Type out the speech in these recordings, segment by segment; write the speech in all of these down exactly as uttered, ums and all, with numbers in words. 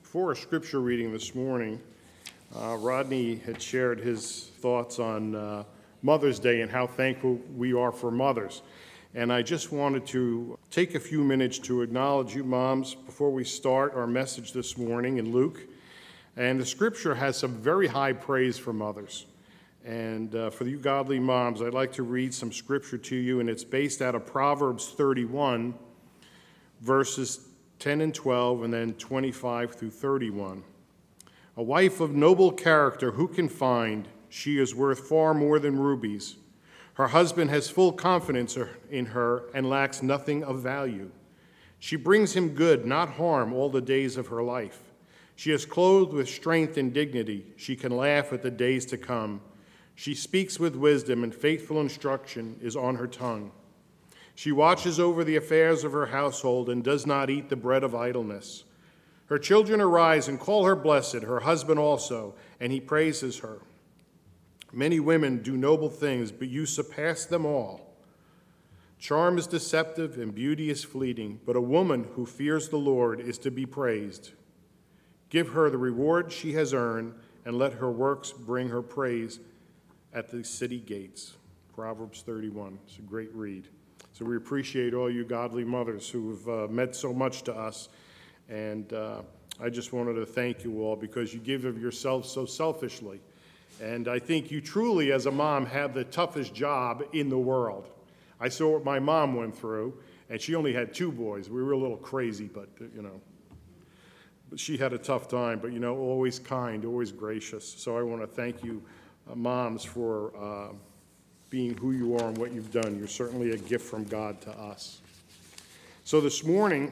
For a scripture reading this morning, uh, Rodney had shared his thoughts on uh, Mother's Day and how thankful we are for mothers. And I just wanted to take a few minutes to acknowledge you moms before we start our message this morning in Luke. And the scripture has some very high praise for mothers. And uh, for you godly moms, I'd like to read some scripture to you, and it's based out of Proverbs thirty-one, verses ten and twelve, and then twenty-five through thirty-one. A wife of noble character who can find? She is worth far more than rubies. Her husband has full confidence in her and lacks nothing of value. She brings him good, not harm, all the days of her life. She is clothed with strength and dignity. She can laugh at the days to come. She speaks with wisdom, and faithful instruction is on her tongue. She watches over the affairs of her household and does not eat the bread of idleness. Her children arise and call her blessed, her husband also, and he praises her. Many women do noble things, but you surpass them all. Charm is deceptive and beauty is fleeting, but a woman who fears the Lord is to be praised. Give her the reward she has earned, and let her works bring her praise at the city gates. Proverbs thirty-one. It's a great read. So we appreciate all you godly mothers who have uh, meant so much to us. And uh, I just wanted to thank you all because you give of yourselves so selfishly. And I think you truly, as a mom, have the toughest job in the world. I saw what my mom went through, and she only had two boys. We were a little crazy, but, you know. But she had a tough time, but, you know, always kind, always gracious. So I want to thank you, uh, moms, for uh, being who you are and what you've done. You're certainly a gift from God to us. So this morning,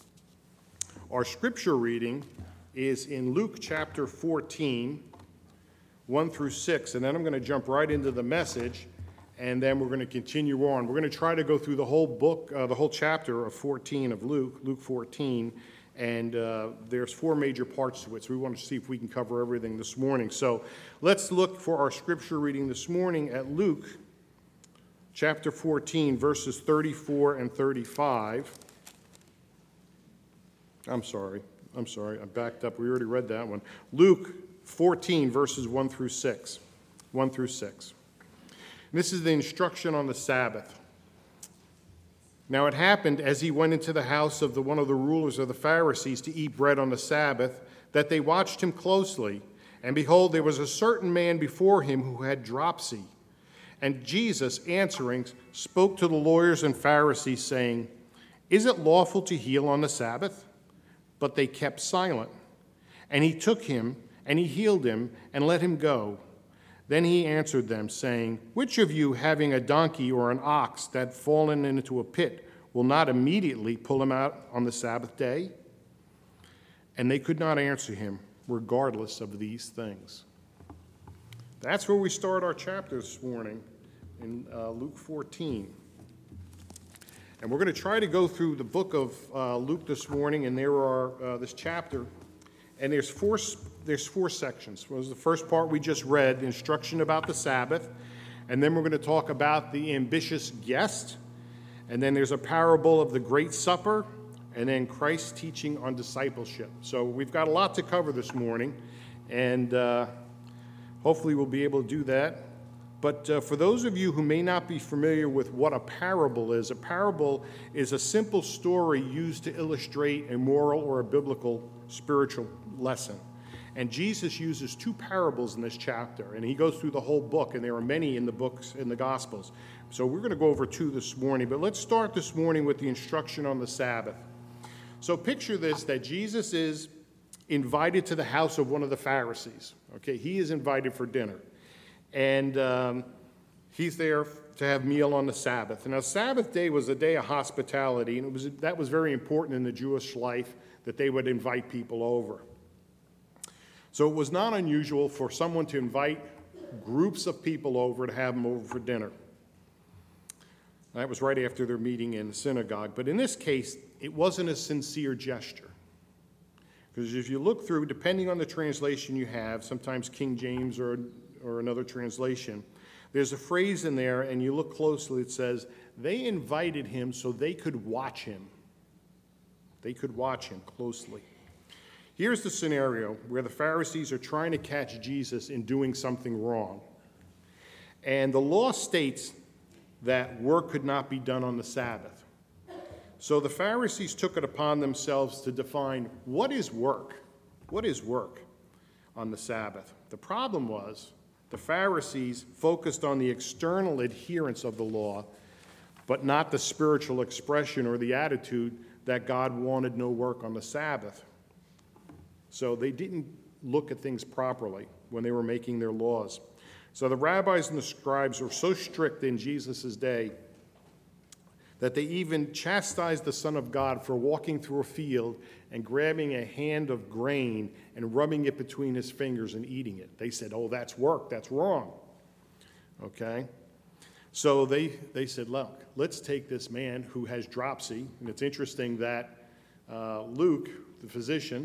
our scripture reading is in Luke chapter fourteen, one through six, and then I'm going to jump right into the message, and then we're going to continue on. We're going to try to go through the whole book, uh, the whole chapter of fourteen of Luke, Luke fourteen, and uh, there's four major parts to it, so we want to see if we can cover everything this morning. So let's look for our scripture reading this morning at Luke chapter fourteen, verses thirty-four and thirty-five. I'm sorry, I'm sorry, I backed up. We already read that one. Luke fourteen, verses one through six. one through six. This is the instruction on the Sabbath. Now it happened as he went into the house of the, one of the rulers of the Pharisees to eat bread on the Sabbath, that they watched him closely. And behold, there was a certain man before him who had dropsy. And Jesus, answering, spoke to the lawyers and Pharisees, saying, "Is it lawful to heal on the Sabbath?" But they kept silent. And he took him, and he healed him, and let him go. Then he answered them, saying, "Which of you, having a donkey or an ox that had fallen into a pit, will not immediately pull him out on the Sabbath day?" And they could not answer him, regardless of these things. That's where we start our chapter this morning, in uh, Luke fourteen. And we're going to try to go through the book of uh, Luke this morning, and there are uh, this chapter, and there's four there's four sections. Well, the first part we just read, the instruction about the Sabbath, and then we're going to talk about the ambitious guest, and then there's a parable of the Great Supper, and then Christ's teaching on discipleship. So we've got a lot to cover this morning, and uh, hopefully we'll be able to do that. But uh, for those of you who may not be familiar with what a parable is, a parable is a simple story used to illustrate a moral or a biblical spiritual lesson. And Jesus uses two parables in this chapter, and he goes through the whole book, and there are many in the books, in the Gospels. So we're going to go over two this morning, but let's start this morning with the instruction on the Sabbath. So picture this, that Jesus is invited to the house of one of the Pharisees. Okay, he is invited for dinner. And um, he's there to have meal on the Sabbath. And now, Sabbath day was a day of hospitality, and it was that was very important in the Jewish life, that they would invite people over. So it was not unusual for someone to invite groups of people over to have them over for dinner. That was right after their meeting in the synagogue. But in this case, it wasn't a sincere gesture. Because if you look through, depending on the translation you have, sometimes King James or or another translation, there's a phrase in there, and you look closely, it says, they invited him so they could watch him. They could watch him closely. Here's the scenario where the Pharisees are trying to catch Jesus in doing something wrong. And the law states that work could not be done on the Sabbath. So the Pharisees took it upon themselves to define what is work? What is work on the Sabbath? The problem was the Pharisees focused on the external adherence of the law, but not the spiritual expression or the attitude that God wanted no work on the Sabbath. So they didn't look at things properly when they were making their laws. So the rabbis and the scribes were so strict in Jesus' day that they even chastised the Son of God for walking through a field and grabbing a hand of grain and rubbing it between his fingers and eating it. They said, oh, that's work, that's wrong. Okay? So they, they said, look, let's take this man who has dropsy. And it's interesting that uh, Luke, the physician,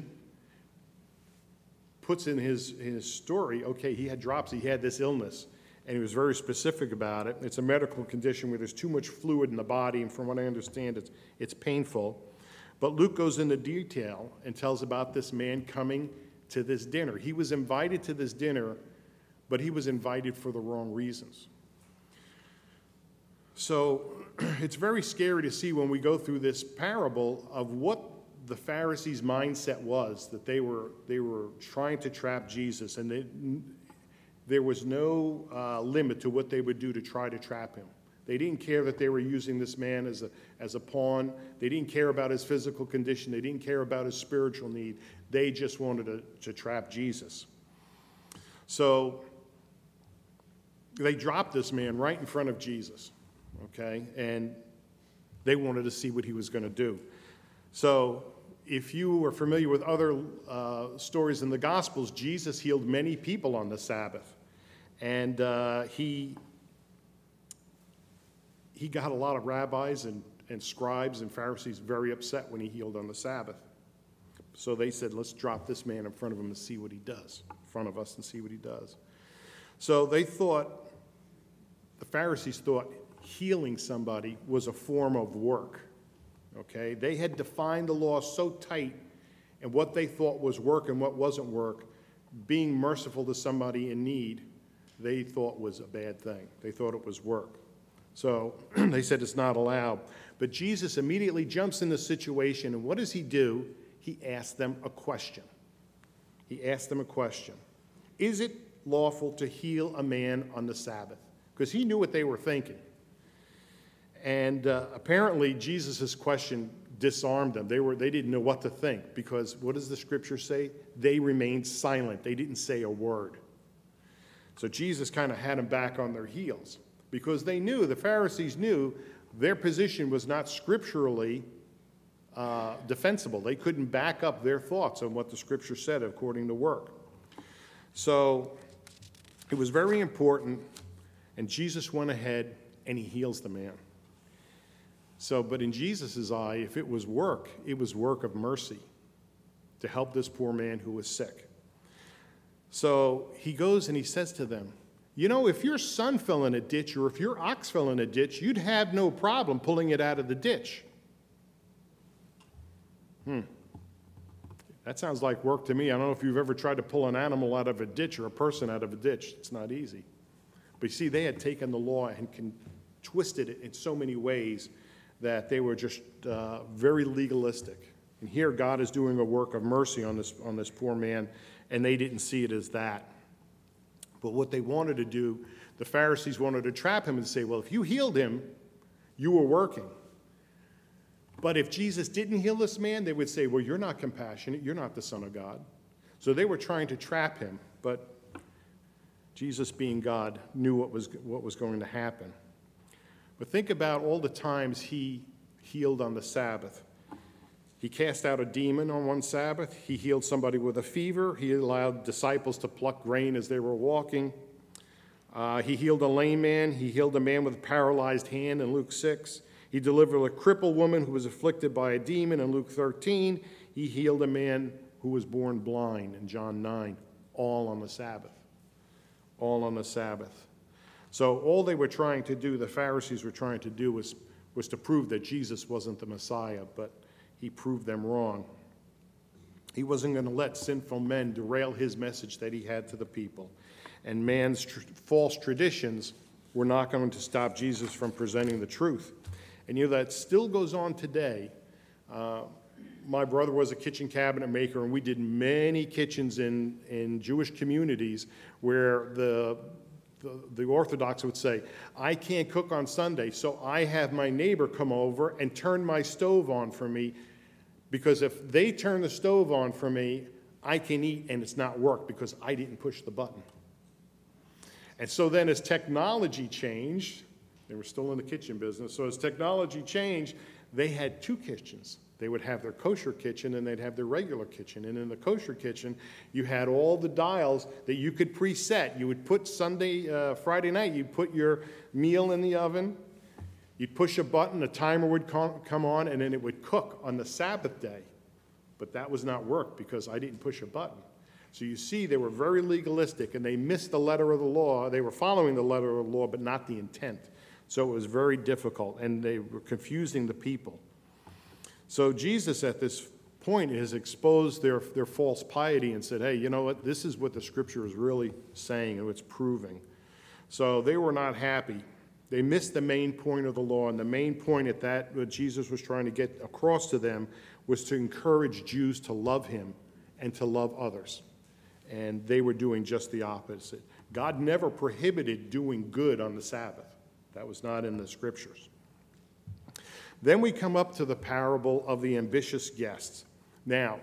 puts in his, his story, okay, he had dropsy, he had this illness, and he was very specific about it. It's a medical condition where there's too much fluid in the body, and from what I understand, it's, it's painful. But Luke goes into detail and tells about this man coming to this dinner. He was invited to this dinner, but he was invited for the wrong reasons. So it's very scary to see when we go through this parable of what the Pharisees' mindset was, that they were they were trying to trap Jesus, and they, there was no uh, limit to what they would do to try to trap him. They didn't care that they were using this man as a, as a pawn. They didn't care about his physical condition. They didn't care about his spiritual need. They just wanted to, to trap Jesus. So they dropped this man right in front of Jesus, okay? And they wanted to see what he was going to do. So if you are familiar with other uh, stories in the Gospels, Jesus healed many people on the Sabbath. And uh, he, he got a lot of rabbis and, and scribes and Pharisees very upset when he healed on the Sabbath. So they said, let's drop this man in front of him and see what he does, in front of us and see what he does. So they thought, the Pharisees thought healing somebody was a form of work. Okay, they had defined the law so tight and what they thought was work and what wasn't work. Being merciful to somebody in need, they thought was a bad thing. They thought it was work. So they said it's not allowed. But Jesus immediately jumps in the situation, and what does he do? He asks them a question. He asked them a question. Is it lawful to heal a man on the Sabbath? Because he knew what they were thinking. And uh, apparently, Jesus' question disarmed them. They were, they didn't know what to think, because what does the scripture say? They remained silent. They didn't say a word. So Jesus kind of had them back on their heels, because they knew, the Pharisees knew, their position was not scripturally uh, defensible. They couldn't back up their thoughts on what the scripture said according to work. So it was very important, and Jesus went ahead and he heals the man. So, but in Jesus' eye, if it was work, it was work of mercy to help this poor man who was sick. So he goes and he says to them, you know, if your son fell in a ditch or if your ox fell in a ditch, you'd have no problem pulling it out of the ditch. Hmm. That sounds like work to me. I don't know if you've ever tried to pull an animal out of a ditch or a person out of a ditch. It's not easy. But you see, they had taken the law and can twisted it in so many ways that they were just uh, very legalistic. And here God is doing a work of mercy on this, on this poor man, and they didn't see it as that. But what they wanted to do, the Pharisees wanted to trap him and say, well, if you healed him, you were working. But if Jesus didn't heal this man, they would say, well, you're not compassionate, you're not the Son of God. So they were trying to trap him, but Jesus, being God, knew what was, what was going to happen. But think about all the times he healed on the Sabbath. He cast out a demon on one Sabbath. He healed somebody with a fever. He allowed disciples to pluck grain as they were walking. Uh, he healed a lame man. He healed a man with a paralyzed hand in Luke six. He delivered a crippled woman who was afflicted by a demon in Luke thirteen. He healed a man who was born blind in John nine, all on the Sabbath. All on the Sabbath. So all they were trying to do, the Pharisees were trying to do, was, was to prove that Jesus wasn't the Messiah, but he proved them wrong. He wasn't going to let sinful men derail his message that he had to the people. And man's tr- false traditions were not going to stop Jesus from presenting the truth. And you know, that still goes on today. Uh, my brother was a kitchen cabinet maker, and we did many kitchens in, in Jewish communities where the, the, the Orthodox would say, I can't cook on Sunday, so I have my neighbor come over and turn my stove on for me, because if they turn the stove on for me, I can eat and it's not work because I didn't push the button. And so then as technology changed, they were still in the kitchen business, so as technology changed, they had two kitchens. They would have their kosher kitchen and they'd have their regular kitchen. And in the kosher kitchen, you had all the dials that you could preset. You would put Sunday, uh, Friday night, you'd put your meal in the oven, you'd push a button, a timer would come on, and then it would cook on the Sabbath day. But that was not work because I didn't push a button. So you see, they were very legalistic, and they missed the letter of the law. They were following the letter of the law, but not the intent. So it was very difficult, and they were confusing the people. So Jesus, at this point, has exposed their, their false piety and said, hey, you know what? This is what the Scripture is really saying and what it's proving. So they were not happy. They missed the main point of the law, and the main point at that, what Jesus was trying to get across to them, was to encourage Jews to love him and to love others. And they were doing just the opposite. God never prohibited doing good on the Sabbath. That was not in the Scriptures. Then we come up to the parable of the ambitious guests. Now,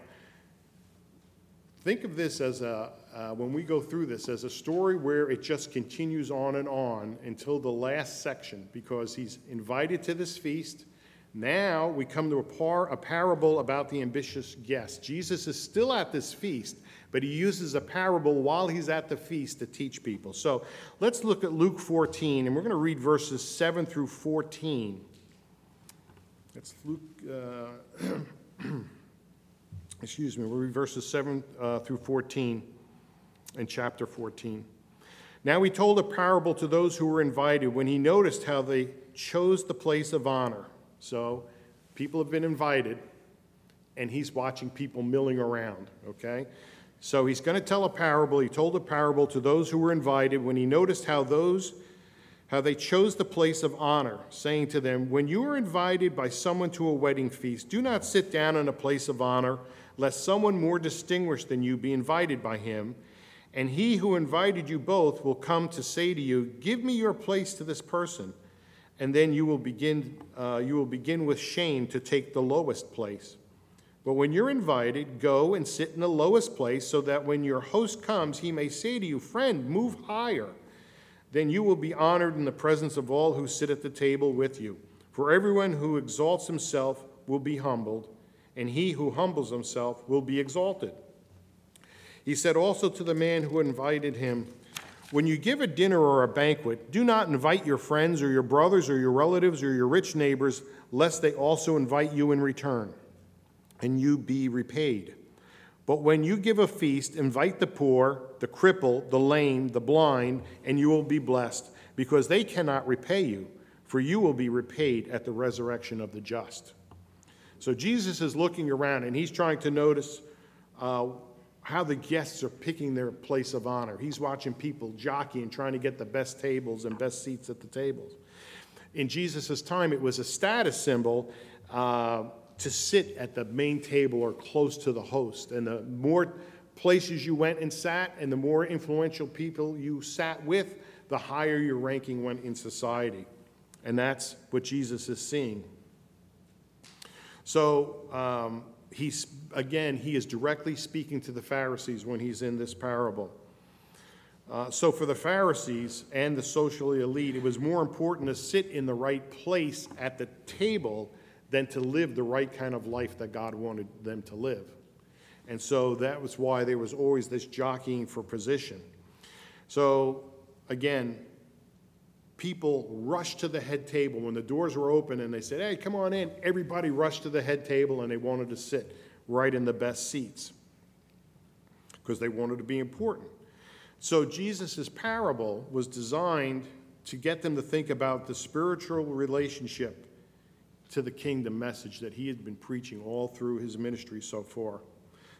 think of this as a, uh, when we go through this, as a story where it just continues on and on until the last section, because he's invited to this feast. Now we come to a, par, a parable about the ambitious guest. Jesus is still at this feast, but he uses a parable while he's at the feast to teach people. So let's look at Luke fourteen, and we're going to read verses seven through fourteen. It's Luke, uh, excuse me, we'll read verses seven uh, through fourteen in chapter fourteen. Now he told a parable to those who were invited when he noticed how they chose the place of honor. So people have been invited, and he's watching people milling around, okay? So he's going to tell a parable. He told a parable to those who were invited when he noticed how those how they chose the place of honor, saying to them, when you are invited by someone to a wedding feast, do not sit down in a place of honor, lest someone more distinguished than you be invited by him. And he who invited you both will come to say to you, give me your place to this person. And then you will begin, uh, you will begin with shame to take the lowest place. But when you're invited, go and sit in the lowest place, so that when your host comes, he may say to you, friend, move higher. Then you will be honored in the presence of all who sit at the table with you. For everyone who exalts himself will be humbled, and he who humbles himself will be exalted. He said also to the man who invited him, when you give a dinner or a banquet, do not invite your friends or your brothers or your relatives or your rich neighbors, lest they also invite you in return, and you be repaid. But when you give a feast, invite the poor, the crippled, the lame, the blind, and you will be blessed, because they cannot repay you, for you will be repaid at the resurrection of the just. So Jesus is looking around, and he's trying to notice uh, how the guests are picking their place of honor. He's watching people jockeying, trying to get the best tables and best seats at the tables. In Jesus' time, it was a status symbol uh, to sit at the main table or close to the host. And the more places you went and sat, and the more influential people you sat with, the higher your ranking went in society. And that's what Jesus is seeing. So, um, he's, again, he is directly speaking to the Pharisees when he's in this parable. Uh, so for the Pharisees and the social elite, it was more important to sit in the right place at the table than to live the right kind of life that God wanted them to live. And so that was why there was always this jockeying for position. So again, people rushed to the head table when the doors were open and they said, hey, come on in. Everybody rushed to the head table and they wanted to sit right in the best seats because they wanted to be important. So Jesus' parable was designed to get them to think about the spiritual relationship to the kingdom message that he had been preaching all through his ministry so far.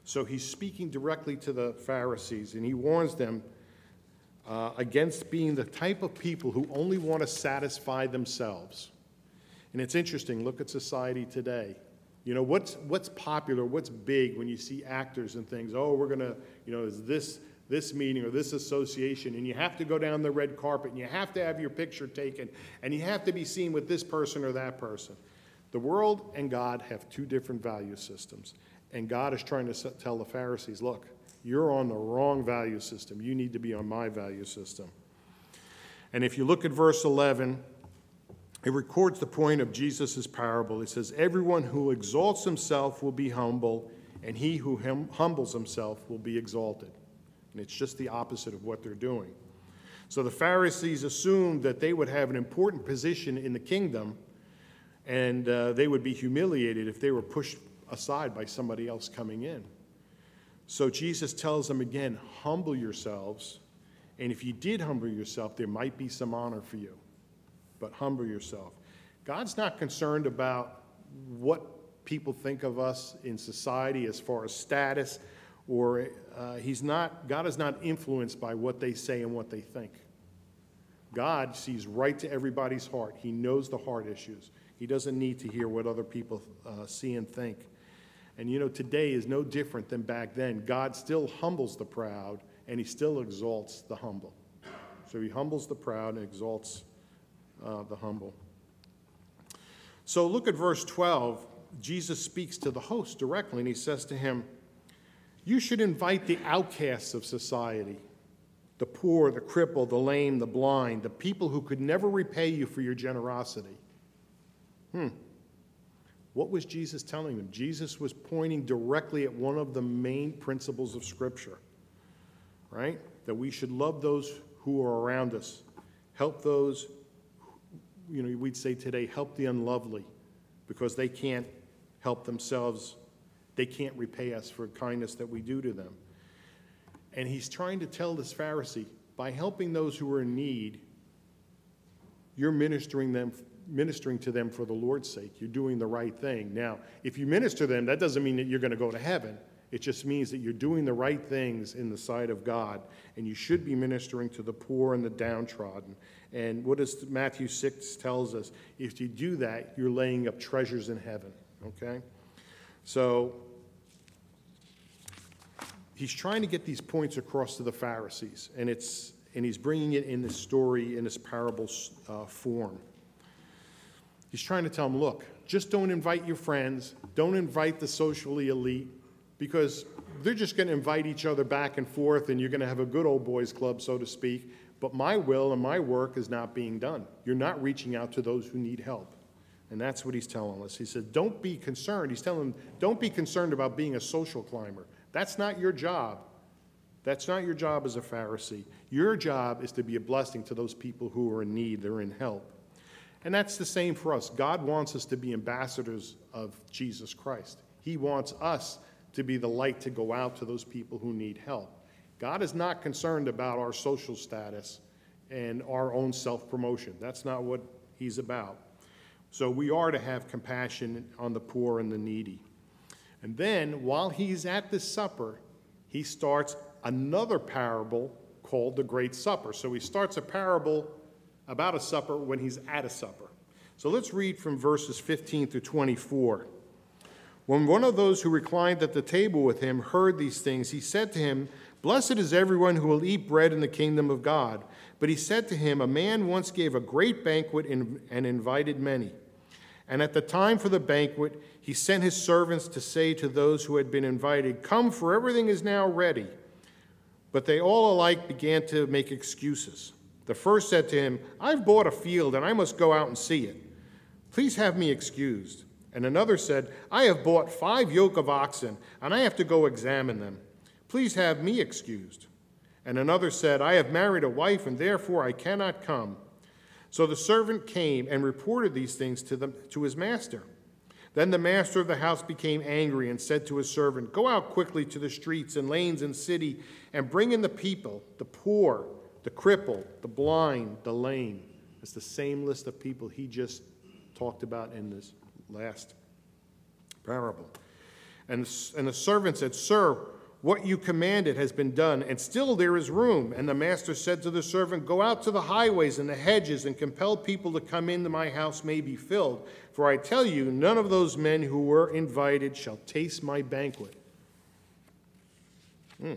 So he's speaking directly to the Pharisees, and he warns them uh, against being the type of people who only want to satisfy themselves. And it's interesting, look at society today. You know, what's what's popular, what's big when you see actors and things? Oh, we're going to, you know, is this this meeting or this association, and you have to go down the red carpet, and you have to have your picture taken, and you have to be seen with this person or that person. The world and God have two different value systems, and God is trying to tell the Pharisees, look, you're on the wrong value system. You need to be on my value system. And if you look at verse eleven, it records the point of Jesus' parable. It says, everyone who exalts himself will be humble, and he who hum- humbles himself will be exalted. And it's just the opposite of what they're doing. So the Pharisees assumed that they would have an important position in the kingdom, and uh, they would be humiliated if they were pushed aside by somebody else coming in. So Jesus tells them again, humble yourselves, and if you did humble yourself, there might be some honor for you. But humble yourself. God's not concerned about what people think of us in society as far as status, or uh, he's not, God is not influenced by what they say and what they think. God sees right to everybody's heart. He knows the heart issues. He doesn't need to hear what other people uh, see and think. And you know, today is no different than back then. God still humbles the proud, and he still exalts the humble. So he humbles the proud and exalts Uh, the humble. So look at verse twelve. Jesus speaks to the host directly, and he says to him, you should invite the outcasts of society, the poor, the crippled, the lame, the blind, the people who could never repay you for your generosity. Hmm. What was Jesus telling them? Jesus was pointing directly at one of the main principles of Scripture, right? That we should love those who are around us, help those, you know, we'd say today, help the unlovely, because they can't help themselves. They can't repay us for kindness that we do to them. And he's trying to tell this Pharisee, by helping those who are in need, you're ministering them, ministering to them for the Lord's sake. You're doing the right thing. Now, if you minister to them, that doesn't mean that you're going to go to heaven. It just means that you're doing the right things in the sight of God, and you should be ministering to the poor and the downtrodden. And what does Matthew six tells us? If you do that, you're laying up treasures in heaven, okay? So he's trying to get these points across to the Pharisees, and it's and he's bringing it in this story, in this parable uh, form. He's trying to tell them, look, just don't invite your friends, don't invite the socially elite, because they're just going to invite each other back and forth, and you're going to have a good old boys club, so to speak. But my will and my work is not being done. You're not reaching out to those who need help. And that's what he's telling us. He said, don't be concerned. He's telling them, don't be concerned about being a social climber. That's not your job. That's not your job as a Pharisee. Your job is to be a blessing to those people who are in need, they're in help. And that's the same for us. God wants us to be ambassadors of Jesus Christ. He wants us to be the light to go out to those people who need help. God is not concerned about our social status and our own self-promotion. That's not what he's about. So we are to have compassion on the poor and the needy. And then, while he's at this supper, he starts another parable called the Great Supper. So he starts a parable about a supper when he's at a supper. So let's read from verses fifteen through twenty-four. When one of those who reclined at the table with him heard these things, he said to him, blessed is everyone who will eat bread in the kingdom of God. But he said to him, a man once gave a great banquet and invited many. And at the time for the banquet, he sent his servants to say to those who had been invited, come, for everything is now ready. But they all alike began to make excuses. The first said to him, I've bought a field, and I must go out and see it. Please have me excused. And another said, I have bought five yoke of oxen, and I have to go examine them. Please have me excused. And another said, I have married a wife, and therefore I cannot come. So the servant came and reported these things to them, to his master. Then the master of the house became angry and said to his servant, go out quickly to the streets and lanes and city, and bring in the people, the poor, the crippled, the blind, the lame. It's the same list of people he just talked about in this last parable. And the, and the servant said, Sir, what you commanded has been done, and still there is room. And the master said to the servant, Go out to the highways and the hedges and compel people to come into my house may be filled. For I tell you, none of those men who were invited shall taste my banquet. Hmm.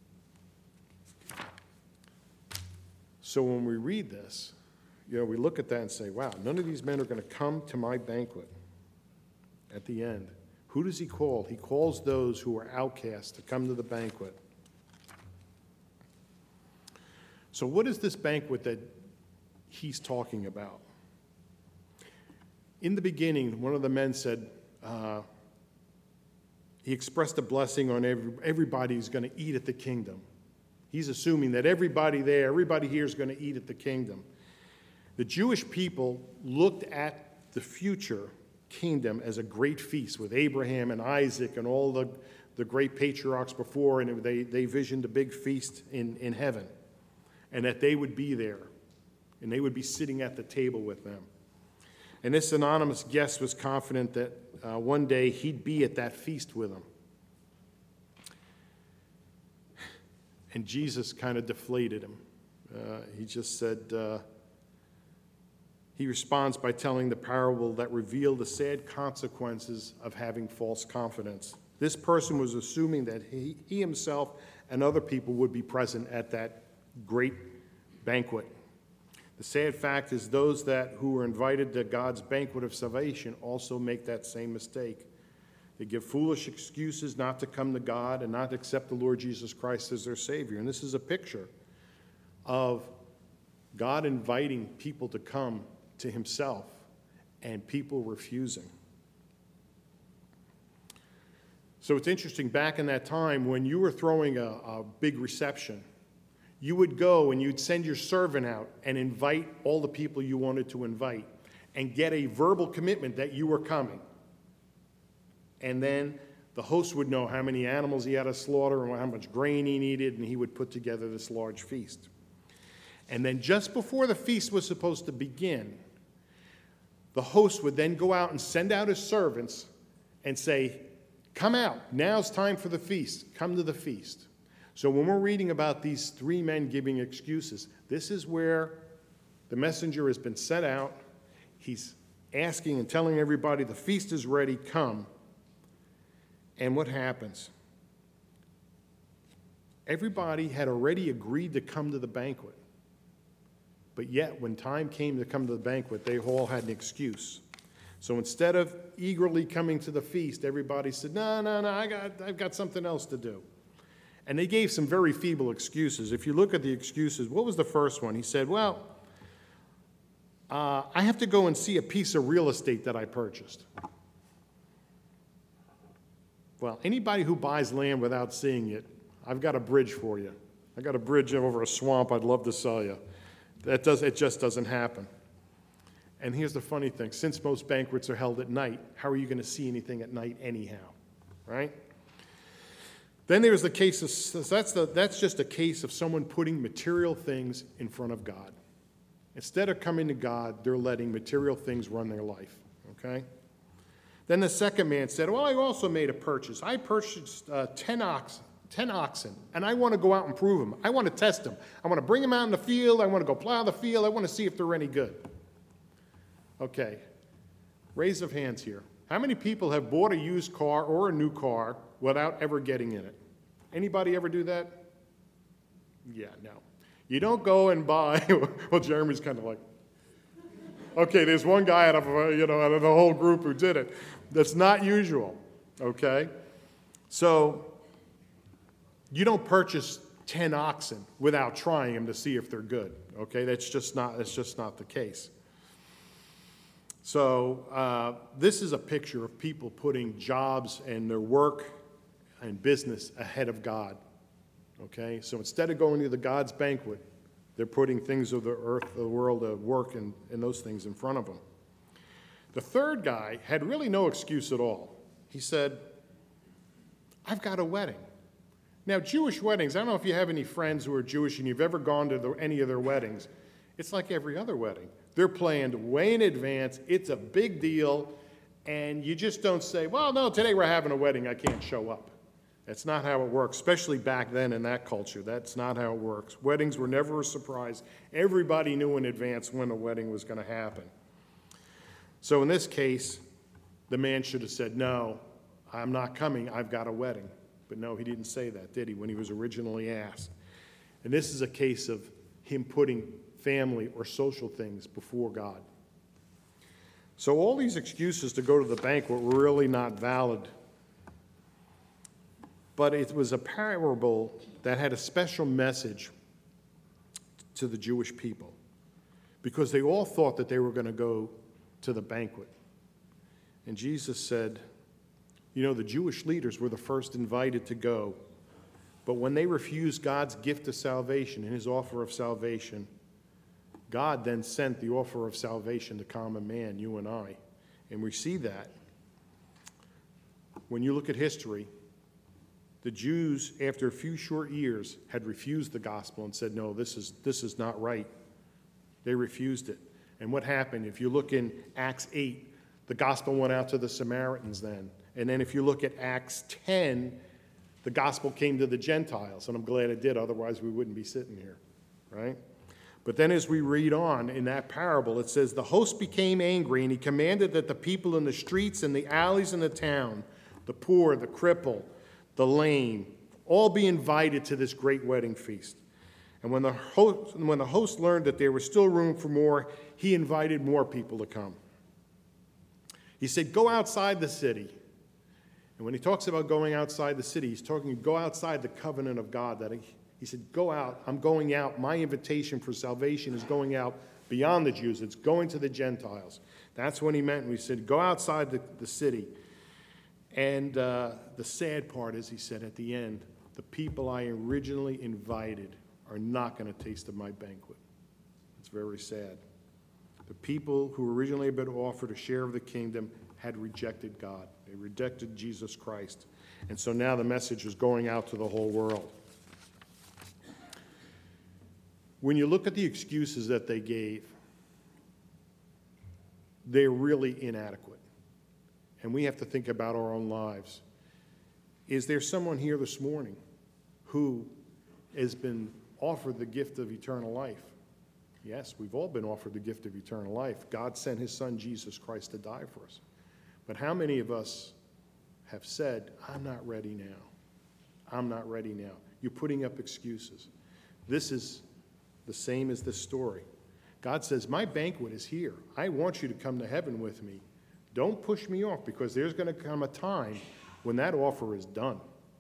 So when we read this, you know, we look at that and say, wow, none of these men are going to come to my banquet at the end. Who does he call? He calls those who are outcasts to come to the banquet. So what is this banquet that he's talking about? In the beginning, one of the men said, uh, he expressed a blessing on every, everybody who's going to eat at the kingdom. He's assuming that everybody there, everybody here is going to eat at the kingdom. The Jewish people looked at the future kingdom as a great feast with Abraham and Isaac and all the, the great patriarchs before, and they, they visioned a big feast in, in heaven, and that they would be there, and they would be sitting at the table with them. And this anonymous guest was confident that uh, one day he'd be at that feast with them. And Jesus kind of deflated him. Uh, he just said, uh, he responds by telling the parable that revealed the sad consequences of having false confidence. This person was assuming that he, he himself and other people would be present at that great banquet. The sad fact is those that who were invited to God's banquet of salvation also make that same mistake. They give foolish excuses not to come to God and not to accept the Lord Jesus Christ as their Savior. And this is a picture of God inviting people to come to himself and people refusing. So it's interesting, back in that time when you were throwing a, a big reception, you would go and you'd send your servant out and invite all the people you wanted to invite and get a verbal commitment that you were coming. And then the host would know how many animals he had to slaughter and how much grain he needed, and he would put together this large feast. And then just before the feast was supposed to begin, the host would then go out and send out his servants and say, come out, now's time for the feast, come to the feast. So when we're reading about these three men giving excuses, this is where the messenger has been sent out. He's asking and telling everybody the feast is ready, come. And what happens? Everybody had already agreed to come to the banquet. But yet, when time came to come to the banquet, they all had an excuse. So instead of eagerly coming to the feast, everybody said, no, no, no, I got, I've got something else to do. And they gave some very feeble excuses. If you look at the excuses, what was the first one? He said, well, uh, I have to go and see a piece of real estate that I purchased. Well, anybody who buys land without seeing it, I've got a bridge for you. I've got a bridge over a swamp I'd love to sell you. That does, it just doesn't happen. And here's the funny thing. Since most banquets are held at night, how are you going to see anything at night anyhow, right? Then there's the case of, that's, the, that's just a case of someone putting material things in front of God. Instead of coming to God, they're letting material things run their life, okay? Then the second man said, well, I also made a purchase. I purchased uh, ten, ox, ten oxen, and I want to go out and prove them. I want to test them. I want to bring them out in the field. I want to go plow the field. I want to see if they're any good. Okay, raise of hands here. How many people have bought a used car or a new car without ever getting in it? Anybody ever do that? Yeah, no. You don't go and buy, well, Jeremy's kind of like, okay, there's one guy out of, you know, out of the whole group who did it. That's not usual, okay? So you don't purchase ten oxen without trying them to see if they're good, okay? That's just not, that's just not the case. So uh, this is a picture of people putting jobs and their work and business ahead of God, okay? So instead of going to the God's banquet, they're putting things of the earth, the world, of work, and, and those things in front of them. The third guy had really no excuse at all. He said, I've got a wedding. Now, Jewish weddings, I don't know if you have any friends who are Jewish and you've ever gone to the, any of their weddings. It's like every other wedding. They're planned way in advance. It's a big deal. And you just don't say, well, no, today we're having a wedding, I can't show up. That's not how it works, especially back then in that culture. That's not how it works. Weddings were never a surprise. Everybody knew in advance when the wedding was going to happen. So in this case, the man should have said, no, I'm not coming, I've got a wedding. But no, he didn't say that, did he, when he was originally asked? And this is a case of him putting family or social things before God. So all these excuses to go to the banquet were really not valid. But it was a parable that had a special message to the Jewish people, because they all thought that they were going to go to the banquet. And Jesus said, you know, the Jewish leaders were the first invited to go, but when they refused God's gift of salvation and his offer of salvation, God then sent the offer of salvation to common man, you and I. And we see that when you look at history, the Jews, after a few short years, had refused the gospel and said, no, this is, this is not right. They refused it. And what happened? If you look in Acts eight, the gospel went out to the Samaritans then. And then if you look at Acts ten, the gospel came to the Gentiles. And I'm glad it did, otherwise we wouldn't be sitting here, right? But then as we read on in that parable, it says, the host became angry, and he commanded that the people in the streets and the alleys in the town, the poor, the cripple, the lame, all be invited to this great wedding feast. And when the host, when the host learned that there was still room for more, he invited more people to come. He said, go outside the city. And when he talks about going outside the city, he's talking, go outside the covenant of God. That he, he said, go out, I'm going out. My invitation for salvation is going out beyond the Jews. It's going to the Gentiles. That's what he meant when he said, go outside the, the city. And uh, the sad part is, he said at the end, the people I originally invited are not going to taste of my banquet. It's very sad. The people who originally had been offered a share of the kingdom had rejected God. They rejected Jesus Christ. And so now the message is going out to the whole world. When you look at the excuses that they gave, they're really inadequate. And we have to think about our own lives. Is there someone here this morning who has been offered the gift of eternal life? Yes, we've all been offered the gift of eternal life. God sent his son, Jesus Christ, to die for us. But how many of us have said, I'm not ready now. I'm not ready now. You're putting up excuses. This is the same as this story. God says, my banquet is here. I want you to come to heaven with me. Don't push me off, because there's going to come a time when that offer is done.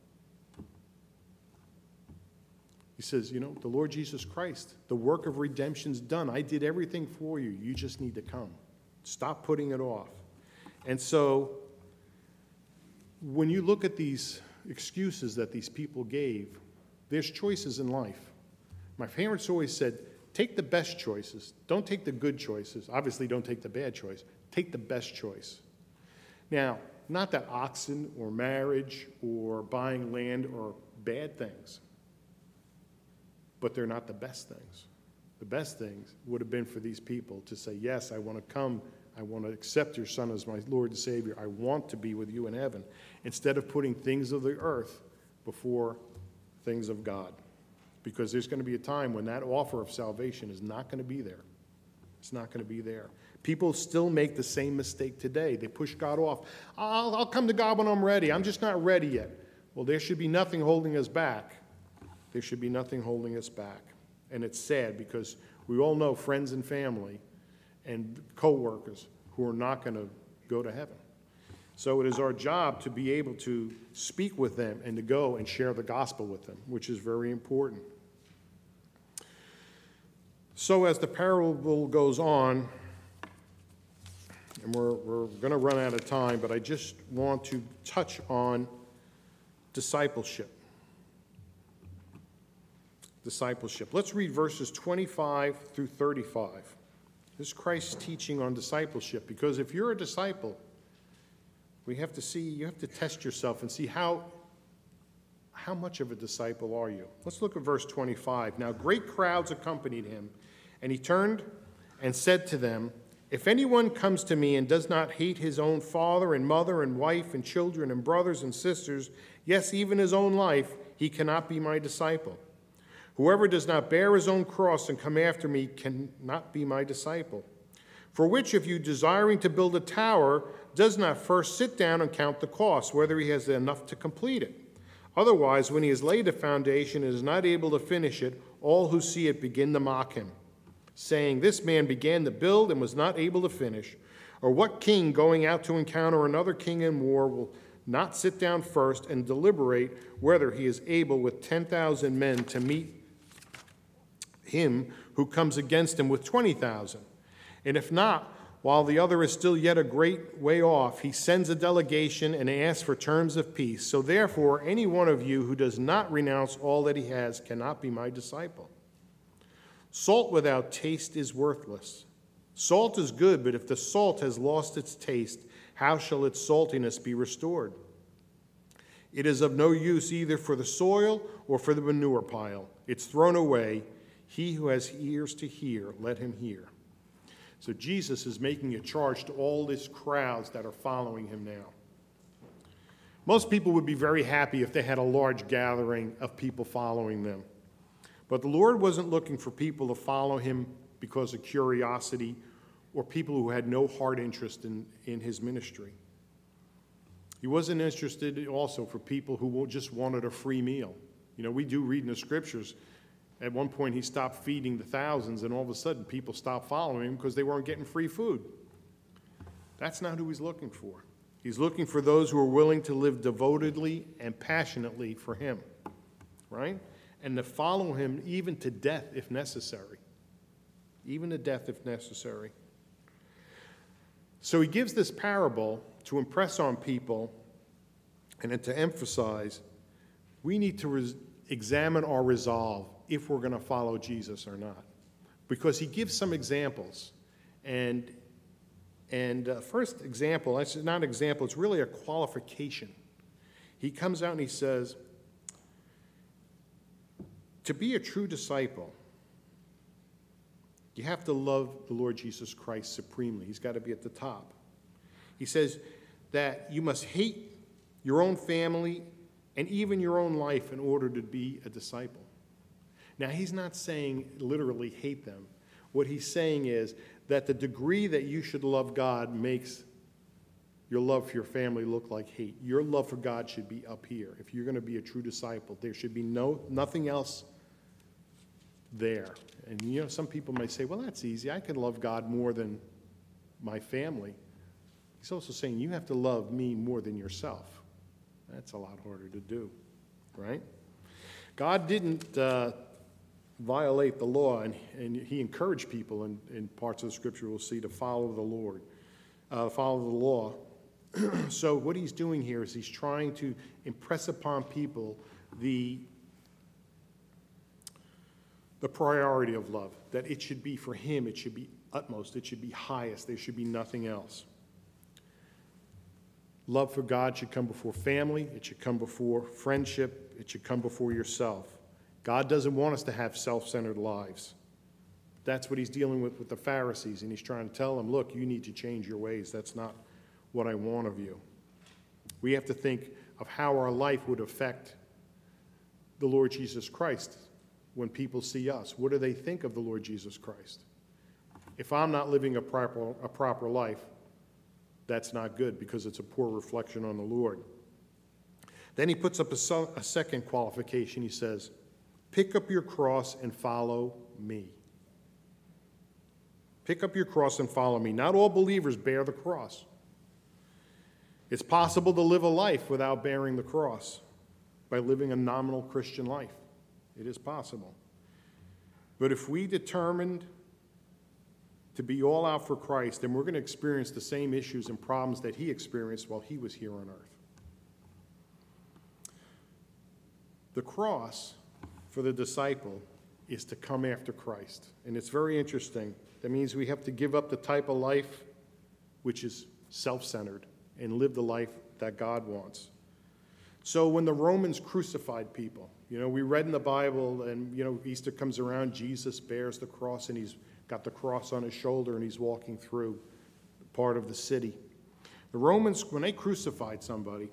He says, you know, the Lord Jesus Christ, the work of redemption's done. I did everything for you. You just need to come. Stop putting it off. And so when you look at these excuses that these people gave, there's choices in life. My parents always said, take the best choices. Don't take the good choices. Obviously, don't take the bad choice. Take the best choice. Now, not that oxen or marriage or buying land are bad things, but they're not the best things. The best things would have been for these people to say, yes, I want to come. I want to accept your son as my Lord and Savior. I want to be with you in heaven, instead of putting things of the earth before things of God. Because there's going to be a time when that offer of salvation is not going to be there. It's not going to be there. People still make the same mistake today. They push God off. I'll, I'll come to God when I'm ready. I'm just not ready yet. Well, there should be nothing holding us back. There should be nothing holding us back. And it's sad, because we all know friends and family and co-workers who are not going to go to heaven. So it is our job to be able to speak with them and to go and share the gospel with them, which is very important. So as the parable goes on, and we're, we're going to run out of time, but I just want to touch on discipleship. Discipleship. Let's read verses twenty-five through thirty-five. This is Christ's teaching on discipleship, because if you're a disciple, we have to see, you have to test yourself and see how, how much of a disciple are you. Let's look at verse twenty-five. Now great crowds accompanied him, and he turned and said to them, If anyone comes to me and does not hate his own father and mother and wife and children and brothers and sisters, yes, even his own life, he cannot be my disciple. Whoever does not bear his own cross and come after me cannot be my disciple. For which of you, desiring to build a tower, does not first sit down and count the cost, whether he has enough to complete it? Otherwise, when he has laid a foundation and is not able to finish it, all who see it begin to mock him, saying, this man began to build and was not able to finish. Or what king going out to encounter another king in war will not sit down first and deliberate whether he is able with ten thousand men to meet him who comes against him with twenty thousand? And if not, while the other is still yet a great way off, he sends a delegation and asks for terms of peace. So therefore, any one of you who does not renounce all that he has cannot be my disciple. Salt without taste is worthless. Salt is good, but if the salt has lost its taste, how shall its saltiness be restored? It is of no use either for the soil or for the manure pile. It's thrown away. He who has ears to hear, let him hear. So Jesus is making a charge to all these crowds that are following him now. Most people would be very happy if they had a large gathering of people following them. But the Lord wasn't looking for people to follow him because of curiosity or people who had no heart interest in, in his ministry. He wasn't interested also for people who just wanted a free meal. You know, we do read in the scriptures, at one point he stopped feeding the thousands, and all of a sudden people stopped following him because they weren't getting free food. That's not who he's looking for. He's looking for those who are willing to live devotedly and passionately for him, right? And to follow him even to death if necessary. Even to death if necessary. So he gives this parable to impress on people and to emphasize we need to res- examine our resolve if we're going to follow Jesus or not. Because he gives some examples. And, and uh, first example, it's not an example, it's really a qualification. He comes out and he says, to be a true disciple, you have to love the Lord Jesus Christ supremely. He's got to be at the top. He says that you must hate your own family and even your own life in order to be a disciple. Now, he's not saying literally hate them. What he's saying is that the degree that you should love God makes your love for your family look like hate. Your love for God should be up here. If you're going to be a true disciple, there should be no nothing else there. And you know, some people might say, well, that's easy. I can love God more than my family. He's also saying you have to love me more than yourself. That's a lot harder to do, right? God didn't uh, violate the law, and, and he encouraged people in, in parts of the scripture we'll see to follow the Lord, uh, follow the law. So what he's doing here is he's trying to impress upon people the, the priority of love, that it should be for him, it should be utmost, it should be highest, there should be nothing else. Love for God should come before family, it should come before friendship, it should come before yourself. God doesn't want us to have self-centered lives. That's what he's dealing with with the Pharisees, and he's trying to tell them, look, you need to change your ways. That's not what I want of you. We have to think of how our life would affect the Lord Jesus Christ when people see us. What do they think of the Lord Jesus Christ? If I'm not living a proper, a proper life, that's not good because it's a poor reflection on the Lord. Then he puts up a, a second qualification. He says, pick up your cross and follow me. Pick up your cross and follow me. Not all believers bear the cross. It's possible to live a life without bearing the cross by living a nominal Christian life. It is possible. But if we determined to be all out for Christ, then we're going to experience the same issues and problems that he experienced while he was here on earth. The cross for the disciple is to come after Christ. And it's very interesting. That means we have to give up the type of life which is self-centered and live the life that God wants. So when the Romans crucified people, you know, we read in the Bible, and, you know, Easter comes around, Jesus bears the cross, and he's got the cross on his shoulder, and he's walking through part of the city. The Romans, when they crucified somebody,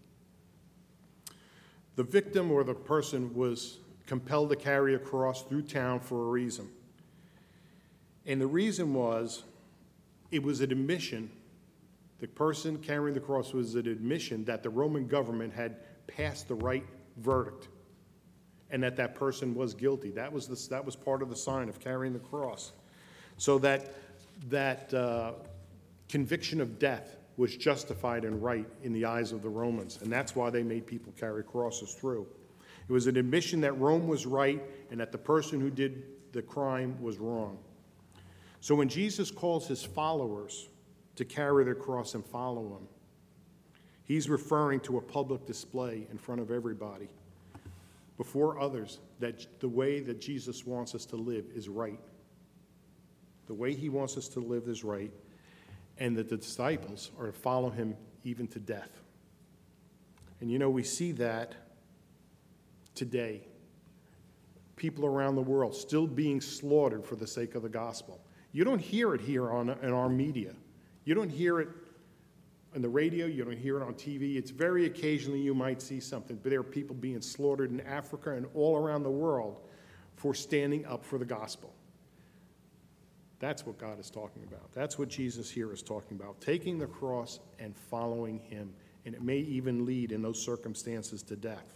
the victim or the person was compelled to carry a cross through town for a reason. And the reason was, it was an admission, the person carrying the cross was an admission that the Roman government had passed the right verdict and that that person was guilty. That was, the, that was part of the sign of carrying the cross. So that, that uh, conviction of death was justified and right in the eyes of the Romans, and that's why they made people carry crosses through. It was an admission that Rome was right and that the person who did the crime was wrong. So when Jesus calls his followers to carry their cross and follow him, he's referring to a public display in front of everybody, before others, that the way that Jesus wants us to live is right. The way he wants us to live is right, and that the disciples are to follow him even to death. And you know, we see that today. People around the world still being slaughtered for the sake of the gospel. You don't hear it here on, in our media. You don't hear it on the radio. You don't hear it on T V. It's very occasionally you might see something, but there are people being slaughtered in Africa and all around the world for standing up for the gospel. That's what God is talking about. That's what Jesus here is talking about, taking the cross and following him. And it may even lead in those circumstances to death.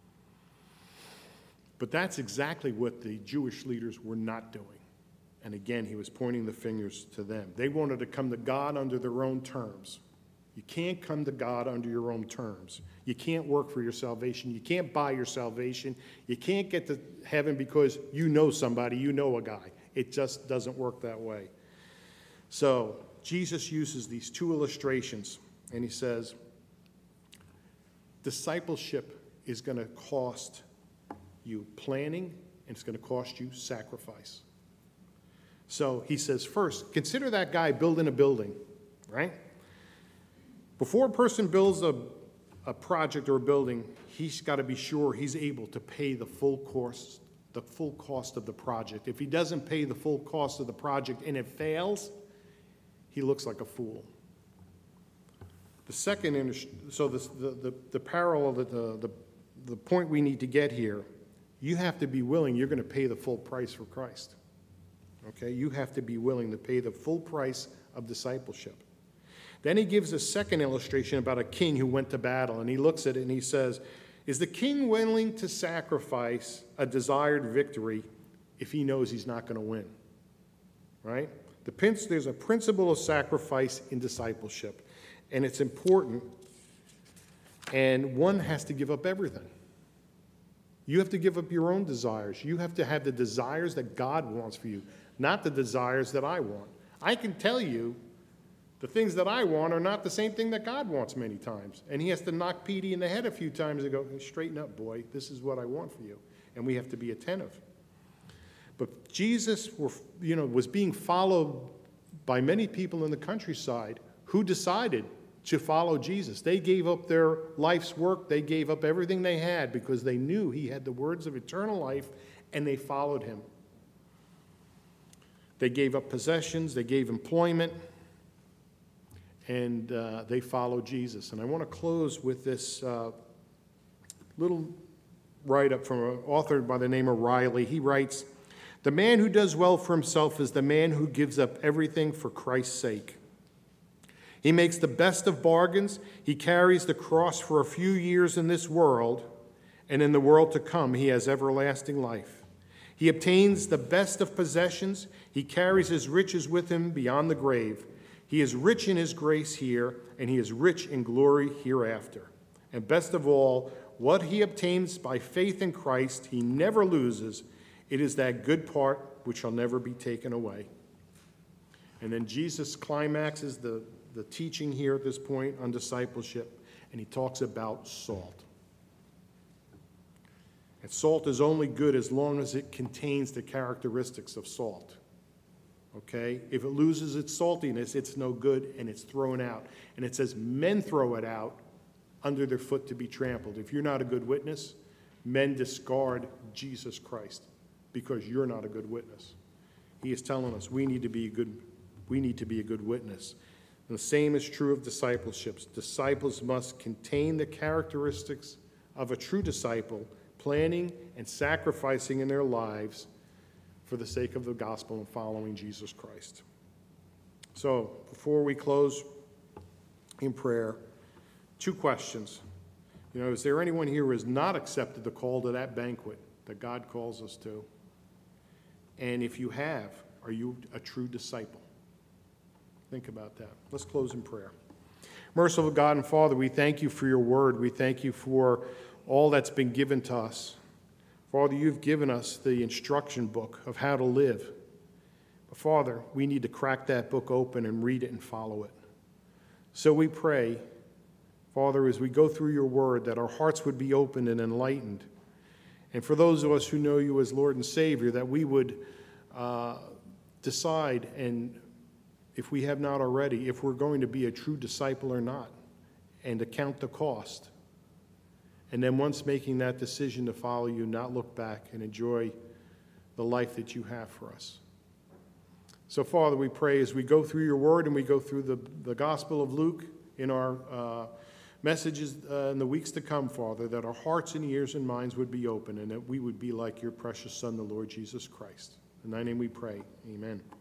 But that's exactly what the Jewish leaders were not doing. And again, he was pointing the fingers to them. They wanted to come to God under their own terms. You can't come to God under your own terms. You can't work for your salvation. You can't buy your salvation. You can't get to heaven because you know somebody, you know a guy. It just doesn't work that way. So Jesus uses these two illustrations, and he says, discipleship is going to cost you planning, and it's going to cost you sacrifice. So he says, first, consider that guy building a building, right? Before a person builds a, a project or a building, he's got to be sure he's able to pay the full cost, the full cost of the project. If he doesn't pay the full cost of the project and it fails, he looks like a fool. The second, so the, the, the, the parallel, the, the, the point we need to get here, you have to be willing, you're going to pay the full price for Christ. Okay, you have to be willing to pay the full price of discipleship. Then he gives a second illustration about a king who went to battle, and he looks at it and he says, is the king willing to sacrifice a desired victory if he knows he's not going to win? Right? The, there's a principle of sacrifice in discipleship, and it's important, and one has to give up everything. You have to give up your own desires. You have to have the desires that God wants for you, not the desires that I want. I can tell you the things that I want are not the same thing that God wants many times. And he has to knock Petey in the head a few times and go, straighten up, boy. This is what I want for you. And we have to be attentive. But Jesus were, you know, was being followed by many people in the countryside who decided to follow Jesus. They gave up their life's work. They gave up everything they had because they knew he had the words of eternal life, and they followed him. They gave up possessions. They gave employment. And uh, they followed Jesus. And I want to close with this uh, little write-up from an author by the name of Riley. He writes, the man who does well for himself is the man who gives up everything for Christ's sake. He makes the best of bargains. He carries the cross for a few years in this world, and in the world to come, he has everlasting life. He obtains the best of possessions. He carries his riches with him beyond the grave. He is rich in his grace here, and he is rich in glory hereafter. And best of all, what he obtains by faith in Christ, he never loses. It is that good part which shall never be taken away. And then Jesus climaxes the, the teaching here at this point on discipleship, and he talks about salt. And salt is only good as long as it contains the characteristics of salt. Okay? If it loses its saltiness, it's no good, and it's thrown out. And it says men throw it out under their foot to be trampled. If you're not a good witness, men discard Jesus Christ because you're not a good witness. he is telling us we need to be a good, we need to be a good witness. And the same is true of discipleships. Disciples must contain the characteristics of a true disciple, planning and sacrificing in their lives for the sake of the gospel and following Jesus Christ. So, before we close in prayer, two questions. You know, is there anyone here who has not accepted the call to that banquet that God calls us to? And if you have, are you a true disciple? Think about that. Let's close in prayer. Merciful God and Father, we thank you for your word. We thank you for all that's been given to us. Father, you've given us the instruction book of how to live. But Father, we need to crack that book open and read it and follow it. So we pray, Father, as we go through your word, that our hearts would be opened and enlightened. And for those of us who know you as Lord and Savior, that we would uh, decide, and if we have not already, if we're going to be a true disciple or not, and to count the cost. And then once making that decision to follow you, not look back and enjoy the life that you have for us. So, Father, we pray as we go through your word and we go through the, the Gospel of Luke in our uh, messages uh, in the weeks to come, Father, that our hearts and ears and minds would be open and that we would be like your precious Son, the Lord Jesus Christ. In thy name we pray. Amen.